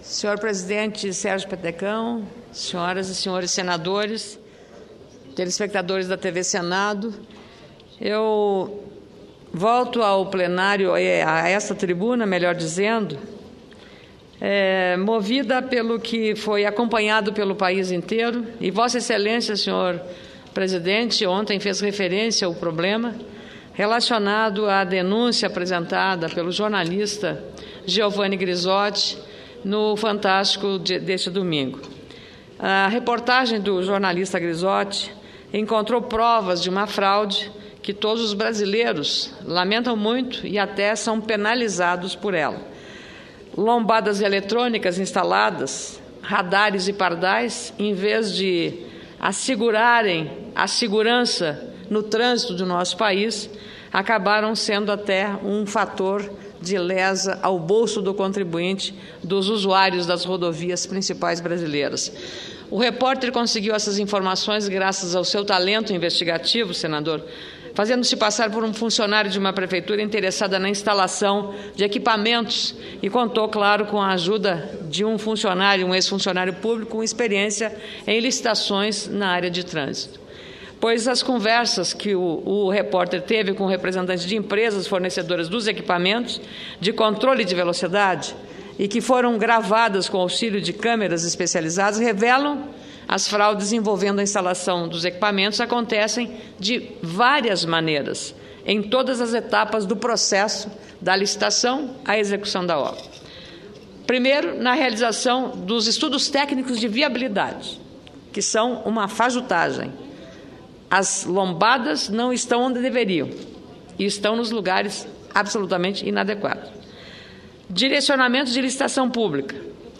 Senhor presidente Sérgio Petecão, senhoras e senhores senadores, telespectadores da TV Senado, eu volto ao plenário, a esta tribuna, melhor dizendo, movida pelo que foi acompanhado pelo país inteiro, e Vossa Excelência, senhor presidente, ontem fez referência ao problema relacionado à denúncia apresentada pelo jornalista Giovanni Grisotti no Fantástico deste domingo. A reportagem do jornalista Grisotti encontrou provas de uma fraude que todos os brasileiros lamentam muito e até são penalizados por ela. Lombadas eletrônicas instaladas, radares e pardais, em vez de assegurarem a segurança no trânsito do nosso país, acabaram sendo até um fator de lesa ao bolso do contribuinte dos usuários das rodovias principais brasileiras. O repórter conseguiu essas informações graças ao seu talento investigativo, senador, fazendo-se passar por um funcionário de uma prefeitura interessada na instalação de equipamentos e contou, claro, com a ajuda de um funcionário, um ex-funcionário público com experiência em licitações na área de trânsito. Pois as conversas que o repórter teve com representantes de empresas fornecedoras dos equipamentos de controle de velocidade e que foram gravadas com auxílio de câmeras especializadas revelam as fraudes envolvendo a instalação dos equipamentos acontecem de várias maneiras, em todas as etapas do processo da licitação à execução da obra. Primeiro, na realização dos estudos técnicos de viabilidade, que são uma fajutagem. As lombadas não estão onde deveriam e estão nos lugares absolutamente inadequados. Direcionamento de licitação pública,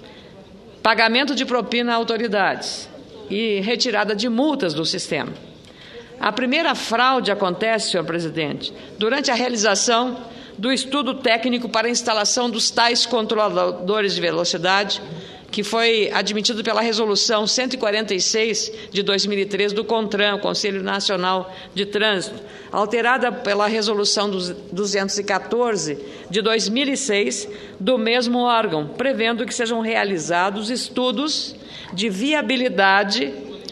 pagamento de propina a autoridades e retirada de multas do sistema. A primeira fraude acontece, senhor presidente, durante a realização do estudo técnico para a instalação dos tais controladores de velocidade, que foi admitido pela Resolução 146 de 2003 do CONTRAN, Conselho Nacional de Trânsito, alterada pela Resolução 214 de 2006 do mesmo órgão, prevendo que sejam realizados estudos de viabilidade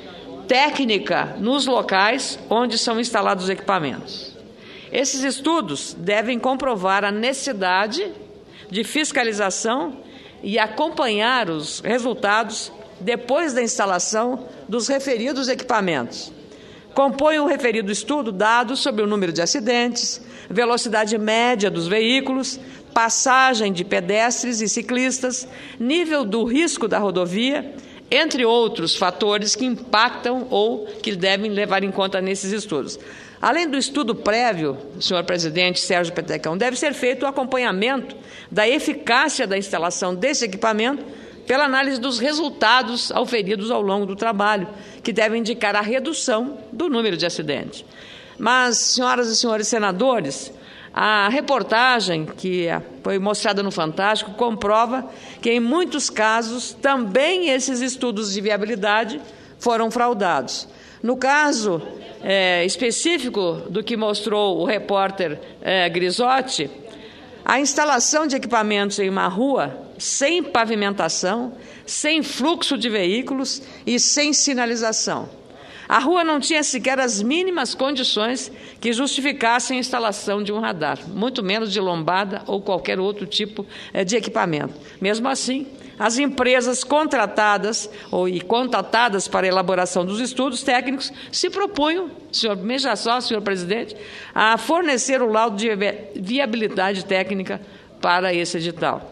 técnica nos locais onde são instalados os equipamentos. Esses estudos devem comprovar a necessidade de fiscalização e acompanhar os resultados depois da instalação dos referidos equipamentos. Compõe o referido estudo dados sobre o número de acidentes, velocidade média dos veículos, passagem de pedestres e ciclistas, nível do risco da rodovia, entre outros fatores que impactam ou que devem levar em conta nesses estudos. Além do estudo prévio, senhor presidente Sérgio Petecão, deve ser feito o acompanhamento da eficácia da instalação desse equipamento pela análise dos resultados auferidos ao longo do trabalho, que devem indicar a redução do número de acidentes. Mas, senhoras e senhores senadores, a reportagem que foi mostrada no Fantástico comprova que, em muitos casos, também esses estudos de viabilidade foram fraudados. No caso específico do que mostrou o repórter Grisotti, a instalação de equipamentos em uma rua sem pavimentação, sem fluxo de veículos e sem sinalização. A rua não tinha sequer as mínimas condições que justificassem a instalação de um radar, muito menos de lombada ou qualquer outro tipo de equipamento. Mesmo assim, as empresas contratadas e contatadas para a elaboração dos estudos técnicos se propunham, veja só, senhor presidente, a fornecer o laudo de viabilidade técnica para esse edital.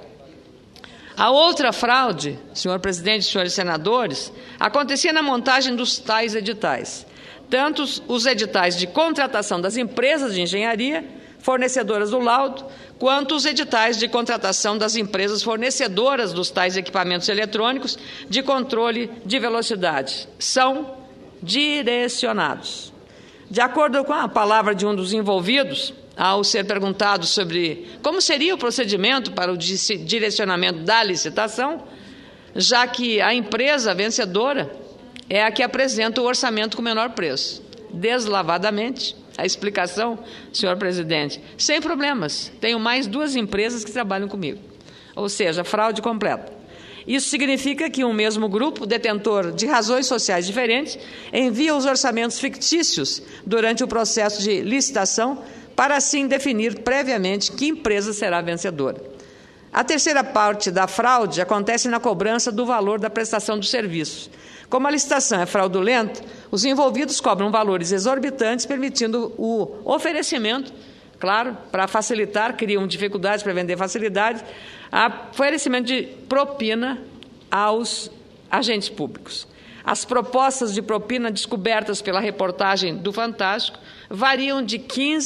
A outra fraude, senhor presidente e senhores senadores, acontecia na montagem dos tais editais. Tanto os editais de contratação das empresas de engenharia, fornecedoras do laudo, quanto os editais de contratação das empresas fornecedoras dos tais equipamentos eletrônicos de controle de velocidade. São direcionados. De acordo com a palavra de um dos envolvidos, ao ser perguntado sobre como seria o procedimento para o direcionamento da licitação, já que a empresa vencedora é a que apresenta o orçamento com menor preço. Deslavadamente, a explicação, senhor presidente, sem problemas, tenho mais 2 empresas que trabalham comigo, ou seja, fraude completa. Isso significa que um mesmo grupo, detentor de razões sociais diferentes, envia os orçamentos fictícios durante o processo de licitação para assim definir previamente que empresa será vencedora. A terceira parte da fraude acontece na cobrança do valor da prestação dos serviços. Como a licitação é fraudulenta, os envolvidos cobram valores exorbitantes, permitindo o oferecimento, claro, para facilitar, criam dificuldades para vender facilidades, oferecimento de propina aos agentes públicos. As propostas de propina descobertas pela reportagem do Fantástico variam de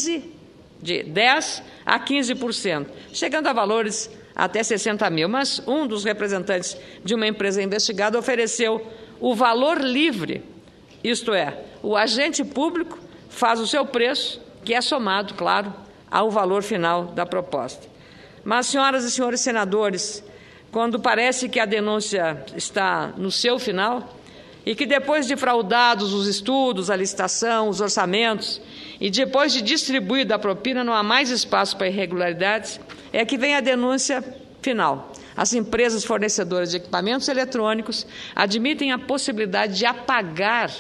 10% a 15%, chegando a valores até 60 mil. Mas um dos representantes de uma empresa investigada ofereceu o valor livre, isto é, o agente público faz o seu preço, que é somado, claro, ao valor final da proposta. Mas, senhoras e senhores senadores, quando parece que a denúncia está no seu final e que depois de fraudados os estudos, a licitação, os orçamentos e depois de distribuída a propina não há mais espaço para irregularidades, é que vem a denúncia final. As empresas fornecedoras de equipamentos eletrônicos admitem a possibilidade de apagar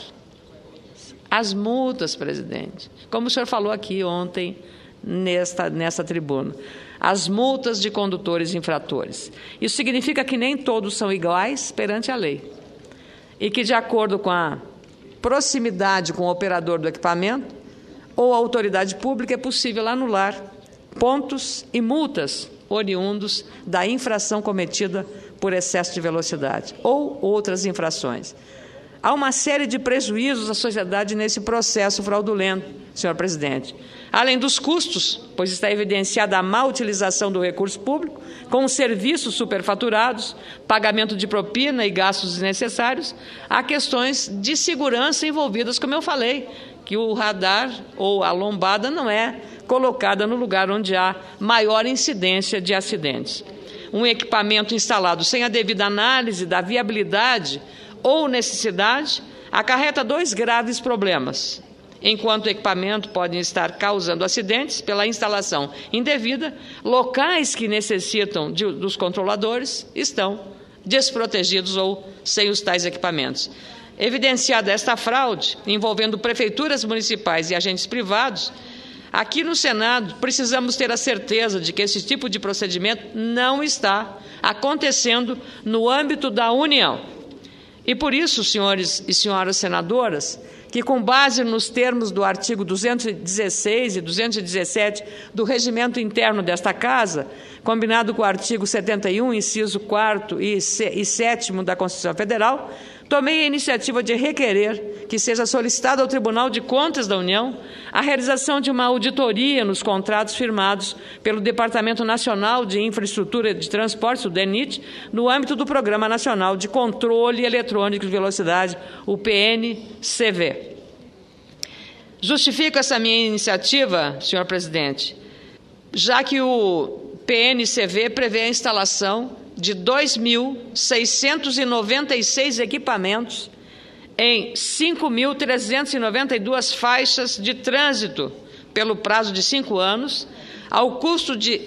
as multas, presidente, como o senhor falou aqui ontem nesta tribuna, as multas de condutores infratores. Isso significa que nem todos são iguais perante a lei e que, de acordo com a proximidade com o operador do equipamento ou a autoridade pública, é possível anular pontos e multas oriundos da infração cometida por excesso de velocidade ou outras infrações. Há uma série de prejuízos à sociedade nesse processo fraudulento, senhor presidente. Além dos custos, pois está evidenciada a má utilização do recurso público, com serviços superfaturados, pagamento de propina e gastos desnecessários, há questões de segurança envolvidas, como eu falei, que o radar ou a lombada não é colocada no lugar onde há maior incidência de acidentes. Um equipamento instalado sem a devida análise da viabilidade ou necessidade acarreta dois graves problemas. Enquanto o equipamento pode estar causando acidentes pela instalação indevida, locais que necessitam dos controladores estão desprotegidos ou sem os tais equipamentos. Evidenciada esta fraude, envolvendo prefeituras municipais e agentes privados, aqui no Senado precisamos ter a certeza de que esse tipo de procedimento não está acontecendo no âmbito da União. E por isso, senhores e senhoras senadoras, que com base nos termos do artigo 216 e 217 do regimento interno desta Casa, combinado com o artigo 71, inciso 4º e 7º da Constituição Federal, tomei a iniciativa de requerer que seja solicitado ao Tribunal de Contas da União a realização de uma auditoria nos contratos firmados pelo Departamento Nacional de Infraestrutura de Transportes, o DENIT, no âmbito do Programa Nacional de Controle Eletrônico de Velocidade, o PNCV. Justifico essa minha iniciativa, senhor presidente, já que o PNCV prevê a instalação de 2.696 equipamentos em 5.392 faixas de trânsito pelo prazo de 5 anos, ao custo de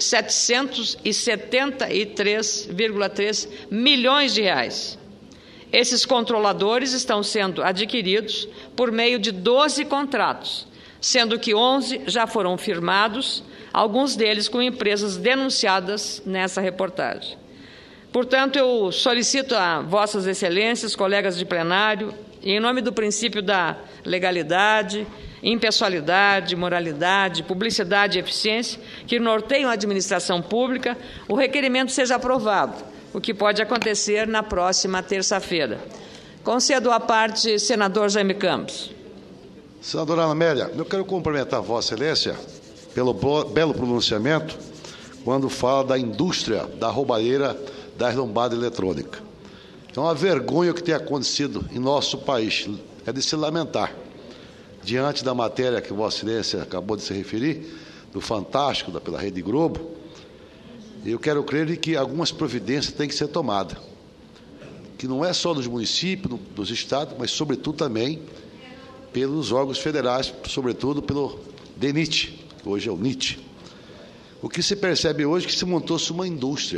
773,3 milhões de reais. Esses controladores estão sendo adquiridos por meio de 12 contratos, sendo que 11 já foram firmados, alguns deles com empresas denunciadas nessa reportagem. Portanto, eu solicito a vossas excelências, colegas de plenário, em nome do princípio da legalidade, impessoalidade, moralidade, publicidade e eficiência, que norteiam a administração pública, o requerimento seja aprovado, o que pode acontecer na próxima terça-feira. Concedo a parte, senador Jaime Campos. Senadora Ana Amélia, eu quero cumprimentar Vossa Excelência pelo belo pronunciamento quando fala da indústria da roubalheira da lombada eletrônica. É uma vergonha o que tem acontecido em nosso país, é de se lamentar. Diante da matéria que Vossa Excelência acabou de se referir, do Fantástico, pela Rede Globo, eu quero crer que algumas providências têm que ser tomadas, que não é só dos municípios, dos estados, mas, sobretudo, também pelos órgãos federais, sobretudo pelo DENIT, que hoje é o NIT. O que se percebe hoje é que se montou-se uma indústria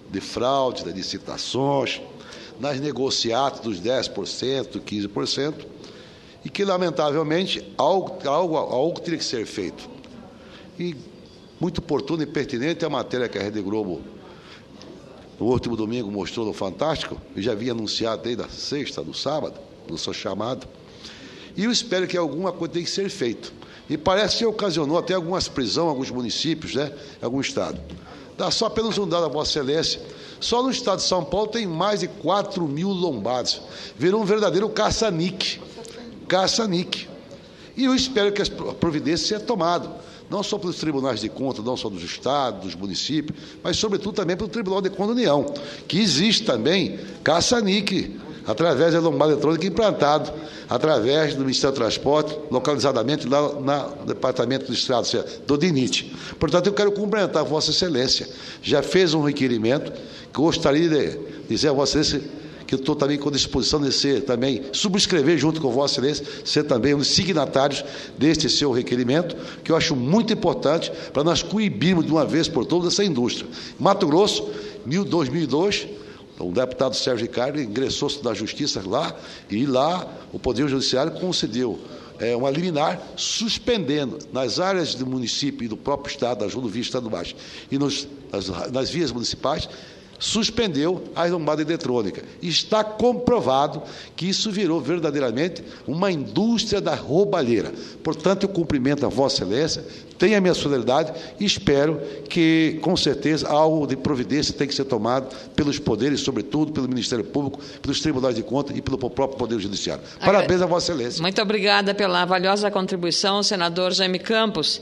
de fraude, das licitações, nas negociatas dos 10%, 15%, e que, lamentavelmente, algo teria que ser feito. E muito oportuno e pertinente a matéria que a Rede Globo, no último domingo, mostrou no Fantástico, e já havia anunciado desde a sexta, do sábado, do seu chamado, e eu espero que alguma coisa tenha que ser feita. E parece que ocasionou até algumas prisões em alguns municípios, né, em algum estado. Dá só apenas um dado a Vossa Excelência. Só no estado de São Paulo tem mais de 4.000 lombadas. Virou um verdadeiro caça-níquel. Caça-níquel. E eu espero que a providência seja tomada, não só pelos tribunais de contas, não só dos estados, dos municípios, mas, sobretudo, também pelo Tribunal de Contas da União, que existe também caça-níquel, através da lombada eletrônica implantado, através do Ministério do Transporte, localizadamente lá no Departamento do Estado, do DENIT. Portanto, eu quero cumprimentar a Vossa Excelência. Já fez um requerimento, que eu gostaria de dizer a Vossa Excelência que eu estou também com disposição de ser também, subscrever junto com Vossa Excelência, ser também um dos signatários deste seu requerimento, que eu acho muito importante para nós coibirmos de uma vez por todas essa indústria. Mato Grosso, em 2002, o deputado Sérgio Ricardo ingressou-se na Justiça lá, e lá o Poder Judiciário concedeu uma liminar suspendendo nas áreas do município e do próprio Estado, da rodovia Estado Baixo, e nas vias municipais, suspendeu a lombada eletrônica. E está comprovado que isso virou verdadeiramente uma indústria da roubalheira. Portanto, eu cumprimento a Vossa Excelência, tenho a minha solidariedade e espero que, com certeza, algo de providência tem que ser tomado pelos poderes, sobretudo pelo Ministério Público, pelos tribunais de contas e pelo próprio Poder Judiciário. Parabéns a Vossa Excelência. Muito obrigada pela valiosa contribuição, senador Jaime Campos.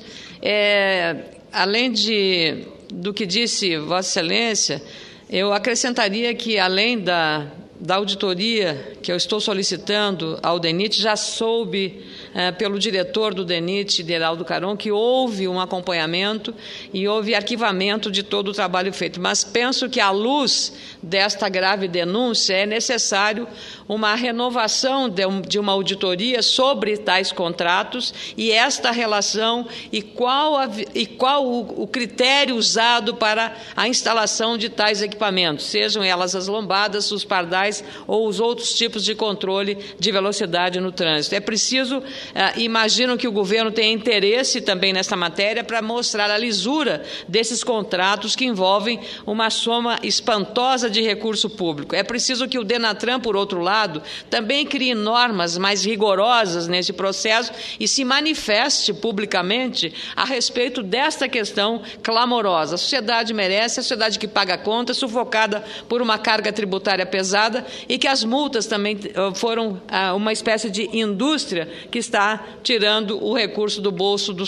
Além do que disse Vossa Excelência, eu acrescentaria que, além da auditoria que eu estou solicitando ao DENIT, já soube pelo diretor do DENIT, Deraldo Caron, que houve um acompanhamento e houve arquivamento de todo o trabalho feito. Mas penso que, à luz desta grave denúncia, é necessário uma renovação de uma auditoria sobre tais contratos e esta relação e qual o critério usado para a instalação de tais equipamentos, sejam elas as lombadas, os pardais ou os outros tipos de controle de velocidade no trânsito. É preciso, imagino que o governo tenha interesse também nesta matéria para mostrar a lisura desses contratos que envolvem uma soma espantosa de recurso público. É preciso que o Denatran, por outro lado, também crie normas mais rigorosas nesse processo e se manifeste publicamente a respeito desta questão clamorosa. A sociedade merece, a sociedade que paga a conta, sufocada por uma carga tributária pesada, e que as multas também foram uma espécie de indústria que está tirando o recurso do bolso dos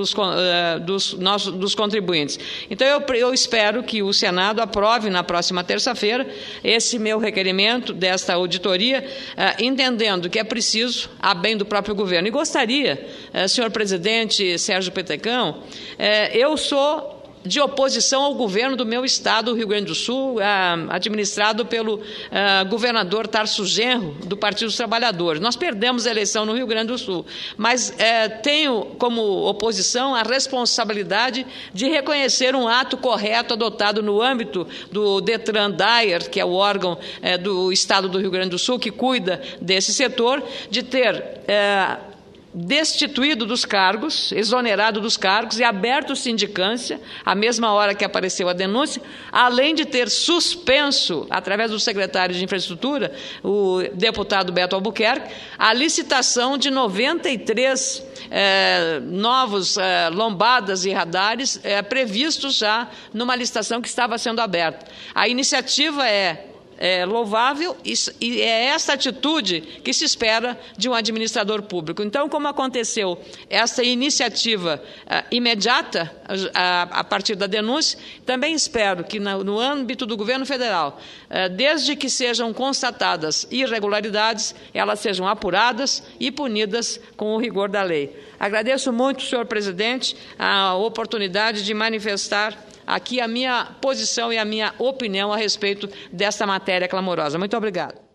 contribuintes. Então, eu espero que o Senado aprove na próxima terça-feira esse meu requerimento desta auditoria, entendendo que é preciso a bem do próprio governo. E gostaria, senhor presidente Sérgio Petecão, eu sou de oposição ao governo do meu estado, o Rio Grande do Sul, administrado pelo governador Tarso Genro, do Partido dos Trabalhadores. Nós perdemos a eleição no Rio Grande do Sul, mas tenho como oposição a responsabilidade de reconhecer um ato correto adotado no âmbito do Detran-Daer, que é o órgão do estado do Rio Grande do Sul, que cuida desse setor, de ter destituído dos cargos, exonerado dos cargos e aberto sindicância, à mesma hora que apareceu a denúncia, além de ter suspenso, através do secretário de Infraestrutura, o deputado Beto Albuquerque, a licitação de 93 novos lombadas e radares previstos já numa licitação que estava sendo aberta. A iniciativa é louvável e é essa atitude que se espera de um administrador público. Então, como aconteceu essa iniciativa imediata a partir da denúncia, também espero que no âmbito do governo federal, desde que sejam constatadas irregularidades, elas sejam apuradas e punidas com o rigor da lei. Agradeço muito, senhor presidente, a oportunidade de manifestar aqui a minha posição e a minha opinião a respeito desta matéria clamorosa. Muito obrigado.